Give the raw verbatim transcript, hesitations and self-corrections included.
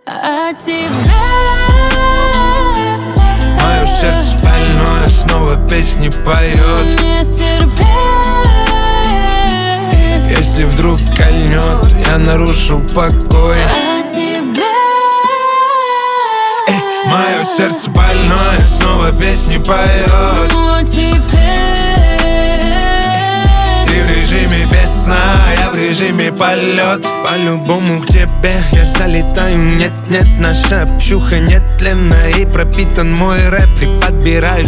о тебе. Мое сердце больное снова песни поет. Не стерпеть, если вдруг кольнет, я нарушил покой. о тебе. Эй, мое сердце больное снова песни поет. О тебе. Ты в режиме без сна, я в режиме полет. По-любому к тебе я залетаю. Нет-нет, наша общуха нетленна и пропитан мой рэп. Ты подбираешь